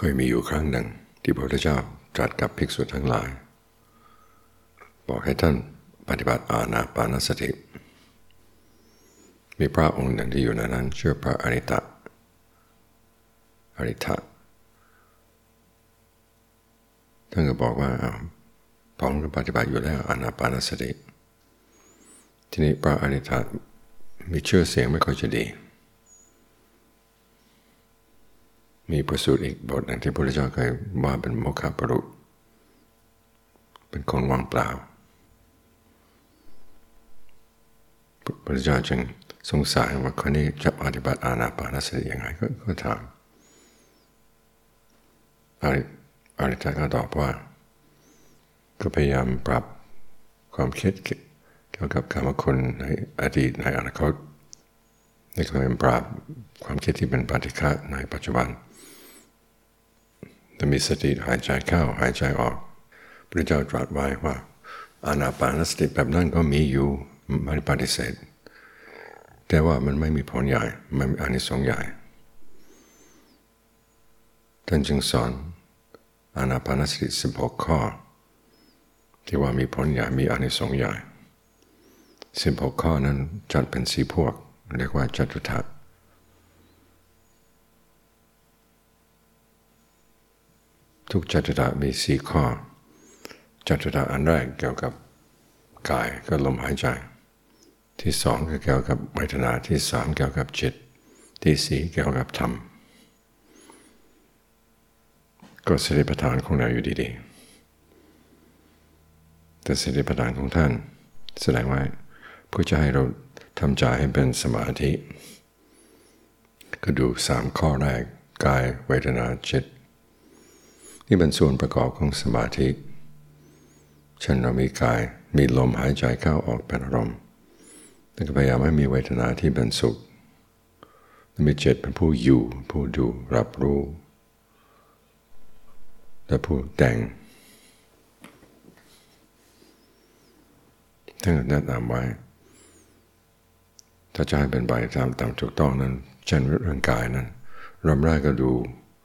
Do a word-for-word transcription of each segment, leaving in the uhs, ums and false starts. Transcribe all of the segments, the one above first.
เคยมีอยู่ครั้งหนึ่งที่พระพุทธเจ้าตรัสกับภิกษุทั้งหลายบอกให้ท่านปฏิบัติอานาปานสติมีพระองค์หนึ่งที่อยู่ในนั้นชื่อพระอริตะอริทะท่านก็บอกว่าผมก็ปฏิบัติอยู่แล้วอานาปานสติทีนี้พระอริทะมีชื่อเสียงไม่ค่อยจะดีมีประสูตรอีกบทหนึ่งที่พระพุทธเจ้าเคยว่าเป็นโมฆะปรุเป็นคนว่างเปล่าพระพุทธเจ้าจึงสงสัยว่าคนนี้จะปฏิบัติอานาปานสติยังไงก็ก็ถามอริทะก็ตอบว่าก็พยายามปรับความคิดเกี่ยวกับกรรมคุณในอดีตในอนาคตในการปราบความคิดที่เป็นปฏิฆะในปัจจุบันจะมีสติหายใจเข้าหายใจออกพระเจ้าตรัสไว้ว่าอานาปานสติแบบนั้นก็มีอยู่ไม่ปฏิเสธแต่ว่ามันไม่มีผลใหญ่ไม่มีอานิสงส์ใหญ่ท่านจึงสอนอานาปานสติสิบหกข้อที่ว่ามีผลใหญ่มีอานิสงส์ใหญ่สิบหกข้อนั้นจัดเป็นสี่พวกเรียกว่าจตุทัศน์ทุกจตุทัศน์มีสี่ข้อจตุทัศน์อันแรกเกี่ยวกับกายก็ลมหายใจที่สองก็เกี่ยวกับเวทนาที่สามเกี่ยวกับจิตที่สี่เกี่ยวกับธรรมก็สติปัฏฐานของเราอยู่ดีๆแต่สติปัฏฐานของท่านแสดงว่าเพื่อจะให้เราทำใจให้เป็นสมาธิก็ดูสามข้อแรกกายเวทนาจิตนี่เป็นส่วนประกอบของสมาธิเช่นเรามีกายมีลมหายใจเข้าออกเป็นอารมณ์แต่ก็พยายามให้มีเวทนาที่เป็นสุขมีจิตเป็นผู้อยู่ผู้ดูรับรู้และผู้แต่งท่านแนะนำไว้ถ้าจะให้เป็นไปตามตามถูกต้องนั้นเช่นเรื่องกายนั้นเริ่มแรกก็ดู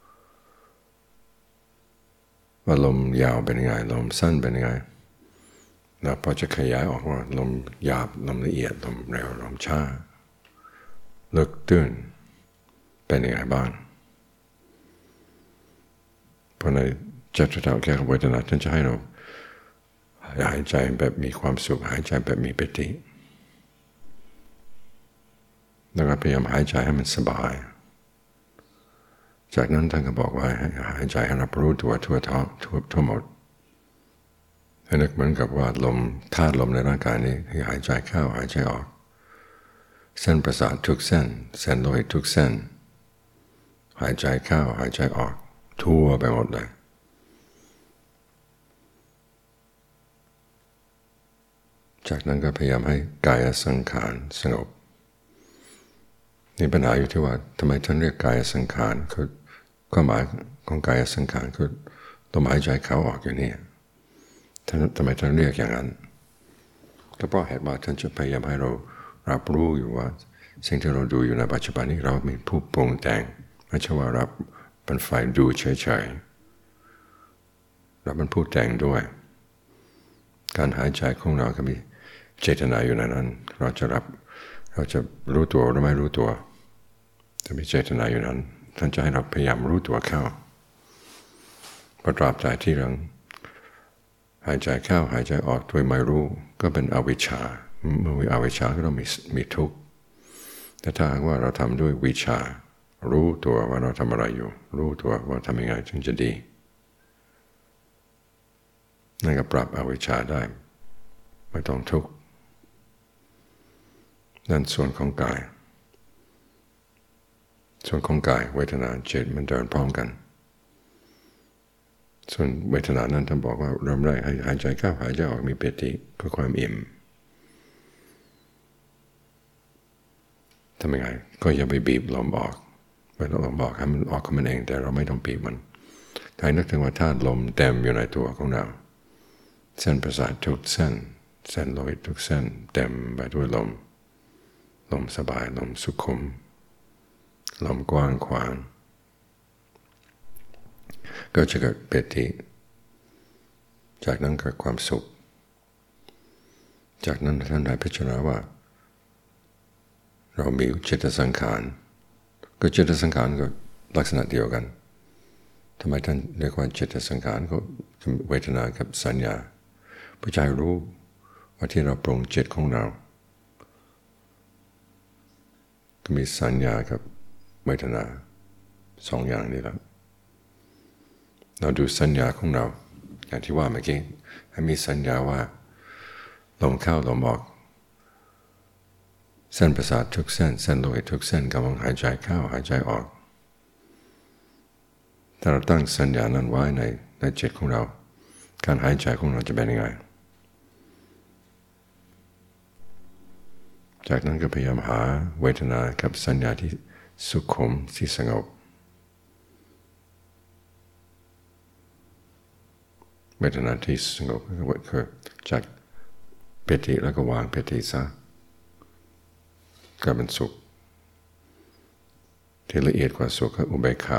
ว่าลมยาวเป็นยังไงลมสั้นเป็นยังไงแล้วพอจะขยายออกว่าลมหยาบลมละเอียดลมเร็วลมช้าลึกตื้นเป็นยังไงบ้างเพราะในจตุทัศน์แก่เวทนาท่านจะให้เราหายใจแบบมีความสุขหายใจแบบมีปิติแล้วก็พยายามหายใจให้มันสบายจากนั้นท่านก็บอกว่าให้หายใจให้รับรู้ตัวทั่วท้องทั่วทั่วหมดให้นึกเหมือนกับว่าลมธาตุลมในร่างกายนี้ให้หายใจเข้าหายใจออกเส้นประสาททุกเส้นเส้นโลหิตทุกเส้นหายใจเข้าหายใจออกทั่วไปหมดเลยจากนั้นก็พยายามให้กายสังขารสงบนี่ปัญหาอยู่ที่ว่าทำไมท่านเรียกกายสังขารคือความหมายของกายสังขารคือลมหายใจเข้าออกอยู่นี่ท่านทำไมท่านเรียกอย่างนั้นก็เพราะเหตุว่าท่านจะพยายามให้เรารับรู้อยู่ว่าสิ่งที่เราดูอยู่ในปัจจุบันนี้เรามีผู้ปรุงแต่งไม่ใช่ว่ารับเป็นฝ่ายดูเฉยๆเราเป็นผู้แต่งด้วยการหายใจของเราก็มีเจตนาอยู่ในนั้นเราจะรับเราจะรู้ตัวหรือไม่รู้ตัวจะมีเจตนาอยู่นั้นท่านจะให้เราพยายามรู้ตัวเข้าประตราบใจที่เราหายใจเข้าหายใจออกโดยไม่รู้ก็เป็นอวิชชาเมื่อมีอวิชชาก็ต้องมีมีทุกข์แต่ถ้าว่าเราทำด้วยวิชารู้ตัวว่าเราทำอะไรอยู่รู้ตัวว่าทำยังไงจึงจะดีนั่นก็ปรับอวิชชาได้ไม่ต้องทุกข์นั่นส่วนของกายส่วนของกายเวทนาจิตมันเดินพร้อมกันส่วนเวทนานั้นท่านบอกว่าเริ่มแรกให้หายใจเข้าหายใจออกมีปิติเพื่อความอิ่มทำยังไงก็อย่าไปบีบลมออกเวลาลมออกให้มันออกของมันเองแต่เราไม่ต้องบีบมันให้นึกถึงว่าธาตุลมเต็มอยู่ในตัวของเราเส้นประสาททุกเส้นเส้นโลหิตทุกเส้นเต็มไปด้วยลมลมสบายลมสุขุมลมกว้างขวางก็จะเกิดปิติจากนั้นเกิดความสุขจากนั้นท่านได้พิจารณาว่าเรามีจิตสังขารก็จิตสังขารก็ลักษณะเดียวกันทำไมท่านเรียกว่าจิตสังขารก็เวทนากับสัญญาเพื่อใจรู้ว่าที่เราปรุงจิตของเราก็มีสัญญากับเวทนาสองอย่างนี้แล้วเราดูสัญญาของเราอย่างที่ว่าเมื่อกี้ให้มีสัญญาว่าลมเข้าลมออกเส้นประสาททุกเส้นเส้นโลหิตทุกเส้นกำลังหายใจเข้าหายใจออกถ้าเราตั้งสัญญานั้นไว้ในในจิตของเราการหายใจของเราจะเป็นยังไงจากนั้นก็พยายามหาเวทนากับสัญญาที่สุขุมที่สงบเวทนาที่สงบก็คือจากปิติแล้วก็วางปิติซะก็เป็นสุขที่ละเอียดกว่าสุขคืออุเบกขา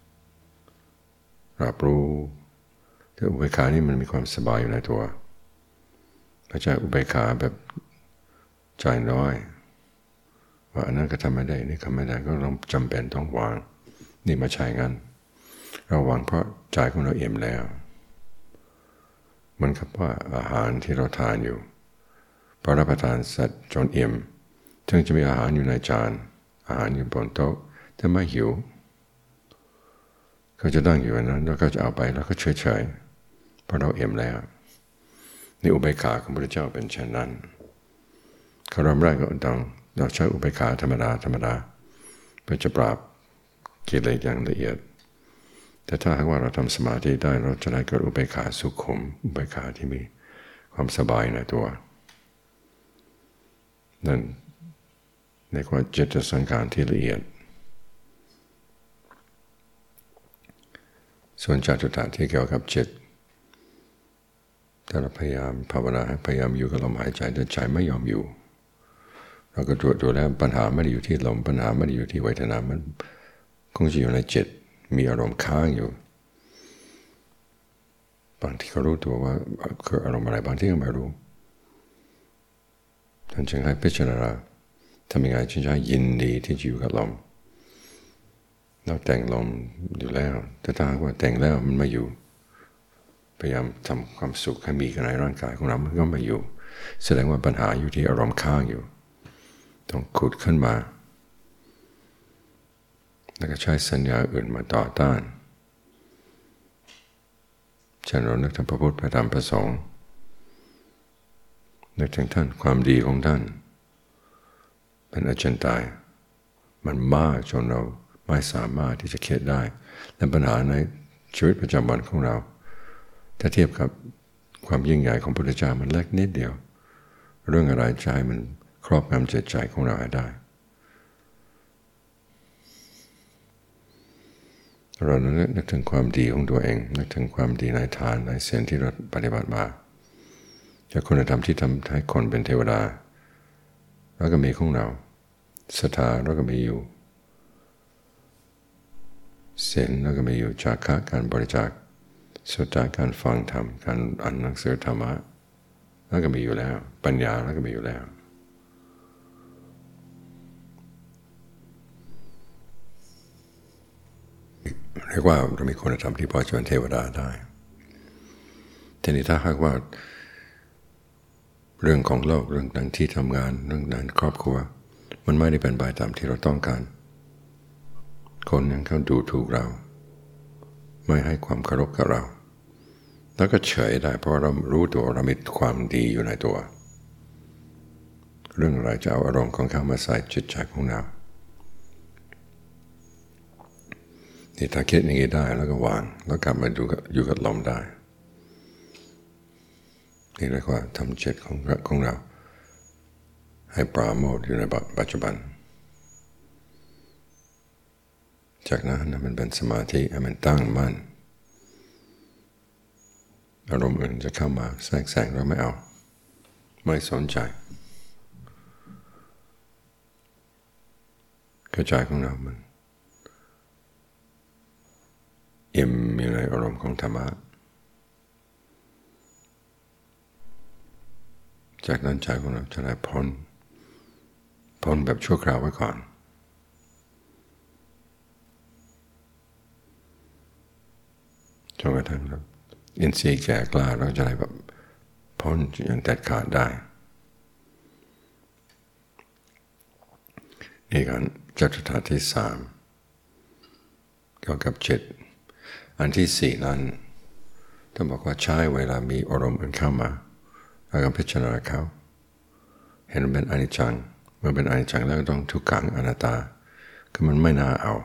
รับรู้ที่อุเบกขานี่มันมีความสบายอยู่ในตัวไม่ใช่อุเบกขาแบบใจน้อยว่าอันนั้นก็ทำไม่ได้นี่ทำไม่ได้ก็ต้องจำเป็นต้องวางนี่มาใช่งั้นเราวางเพราะใจของเราเอี่ยมแล้วมันกับว่าอาหารที่เราทานอยู่พอรับประทานเสร็จจนเอี่ยมถึงจะมีอาหารอยู่ในจานอาหารอยู่บนโต๊ะแต่ไม่หิวเขาจะนั่งอยู่นั้นแล้วก็จะเอาไปแล้วก็เฉยๆเพราะเราเอี่ยมแล้วนี่อุเบกขาของพระพุทธเจ้าเป็นเช่นนั้นเขาเริ่มแรกก็ต้องเราใช้อุเบกขาธรรมดาธรรมดาเพื่อจะปราบกิเลสอย่างละเอียดแต่ถ้าหากว่าเราทำสมาธิได้เราจะได้เกิดอุเบกขาสุขุมอุเบกขาที่มีความสบายในตัวนั่นในความจิตสังขารที่ละเอียดส่วนจตุตะที่เกี่ยวกับจิตถ้าเราพยายามภาวนาพยายามอยู่กับลมหายใจแต่ใจไม่ยอมอยู่เราก็ตรวจดูแล้วปัญหาไม่ได้อยู่ที่ลมปัญหาไม่ได้อยู่ที่เวทนามันคงจะอยู่ในจิตมีอารมณ์ค้างอยู่บางทีเขารู้ตัวว่าคืออารมณ์อะไรบางทีก็ไม่รู้ท่านจึงให้พิจารณาทำยังไงจึงจะยินดีที่จะอยู่กับลมเราแต่งลมอยู่แล้วแต่ถ้าว่าแต่งแล้วมันไม่อยู่พยายามทำความสุขให้มีกันในร่างกายของเรามันก็ไม่อยู่แสดงว่าปัญหาอยู่ที่อารมณ์ค้างอยู่ต้องขุดขึ้นมาแล้วก็ใช้สัญญาอื่นมาต่อต้านเช่นเรานึกถึงพระพุทธพระธรรมพระสงฆ์นึกถึงท่านความดีของท่านเป็นอจินไตยมันมากจนเราไม่สามารถที่จะคิดได้และปัญหาในชีวิตประจำวันของเราถ้าเทียบกับความยิ่งใหญ่ของพระพุทธเจ้ามันเล็กนิดเดียวเรื่องอะไรใจมันครอบงำจิตใจของเราได้เรานึกถึงความดีของตัวเองนึกถึงความดีในทานในศีลที่เราปฏิบัติมาจากคุณธรรมที่ทำให้คนเป็นเทวดาแล้วก็มีของเราศรัทธาแล้วก็มีอยู่ศีลแล้วก็มีอยู่จาคะการบริจาคสุตตะการฟังธรรมการอ่านหนังสือธรรมะแล้วก็มีอยู่แล้วปัญญาแล้วก็มีอยู่แล้วเรียกว่าเรามีคุณธรรมที่พอจะเป็นเทวดาได้ทีนี้ถ้าหากว่าเรื่องของโลกเรื่องนั้นที่ทำงานเรื่องนั้นครอบครัวมันไม่ได้เป็นไปตามที่เราต้องการคนยังเขาดูถูกเราไม่ให้ความเคารพกับเราแล้วก็เฉยได้เพราะเรารู้ตัวเรามีความดีอยู่ในตัวเรื่องอะไรจะเอาอารมณ์ของเขามาใส่จิตใจของเราที่ถ้าคิดอย่างนี้ได้แล้วก็วางแล้วกลับมาดูอยู่กับลมได้นี่เรียกว่าทำจิตของของเราให้ปราโมทย์อยู่ในปัจจุบันจากนั้นมันเป็นสมาธิให้มันตั้งมั่นอารมณ์อื่นจะเข้ามาแทรกแซงเราไม่เอาไม่สนใจกระจายของเรามันอิ่มอยู่ในอารมณ์ของธรรมะจากนั้นใจของเราจะได้พ้นพ้นแบบชั่วคราวไว้ก่อนจนกระทั่งเราอินทรีย์แก่กล้าเราจะได้แบบพ้นอย่างเด็ดขาดได้นี่การจตุธาตุที่สามเกี่ยวกับจิตอันที่สี่นั้นต้องบอกว่าใช้เวลามีอารมณ์อื่นเข้ามาเราก็พิจารณาเขาเห็นมันเป็นอนิจจังเมื่อเป็นอนิจจังแล้วก็ต้องทุกขังอนัตตาคือมันไม่น่าเอา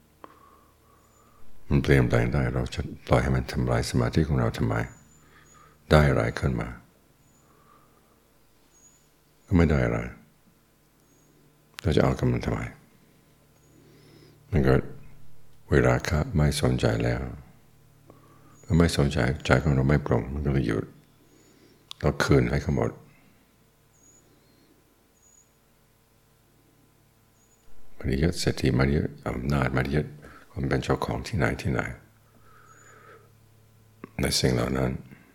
มันเปลี่ยนแปลงได้เราจะปล่อยให้มันทำลายสมาธิของเราทำไมได้อะไรขึ้นมาก็ไม่ได้อะไรเราจะเอากับมันทำไมมันก็เวลาค่ะไม่สนใจแล้วเมื่อไม่สนใจใจของเราไม่ปรุงมันก็เลยหยุดเราคืนให้เขาหมดมันยึดเศรษฐีมันยึดอำนาจมันยึดความเป็นเจ้าของที่ไหนที่ไหนในสิ่งเหล่านั้น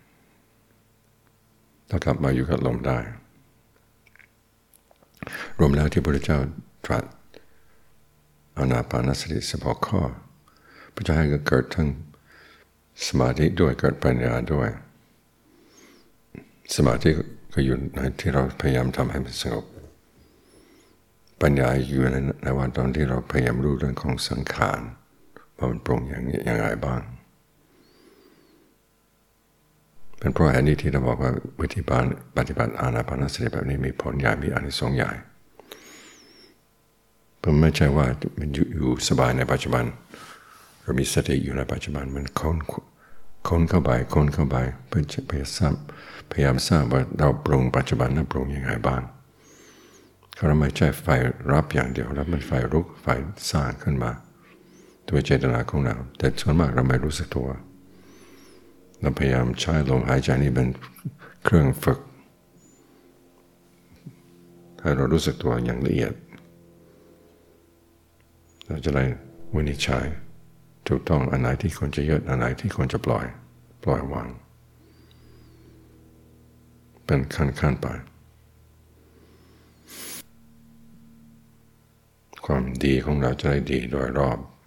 เรากลับมาอยู่กับลมได้รวมแล้วที่พระพุทธเจ้าตรัสอานาปานสติสิบหกข้อเพื่อจะให้เกิดทั้งสมาธิด้วยเกิดปัญญาด้วยสมาธิก็อยู่ในที่เราพยายามทำให้มันสงบปัญญาอยู่ในในวันตอนที่เราพยายามรู้เรื่องของสังขารว่ามันปรุงอย่างอย่างไรบ้างเป็นเพราะอันนี้ที่เราบอกว่าวิธีปฏิบัติอานาปานสติแบบนี้มีผลใหญ่มีอานิสงส์ใหญ่เพราะไม่ใช่ว่ามันอยู่สบายในปัจจุบันเรามีสติอยู่ในปัจจุบันมันค้นค้นเข้าไปค้นเข้าไปเพื่อจะพยายามพยายามทราบว่าเราปรุงปัจจุบันนั้นปรุงยังไงบ้างเราไม่ใช่ไฟรับอย่างเดียวแล้วมันไฟลุกไฟสร้างขึ้นมาตัวเจตนาของเราแต่ส่วนมากเราไม่รู้สึกตัวเราพยายามใช้ลมหายใจนี้เป็นเครื่องฝึกให้เรารู้สึกตัวอย่างละเอียดเราจะได้วินิจฉัยถูกต้องอันไหนที่ควรจะยึดอันไหนที่ควรจะปล่อยปล่อยวางเป็นขั้นๆไปความดีของเราจะได้ดีโดยรอบ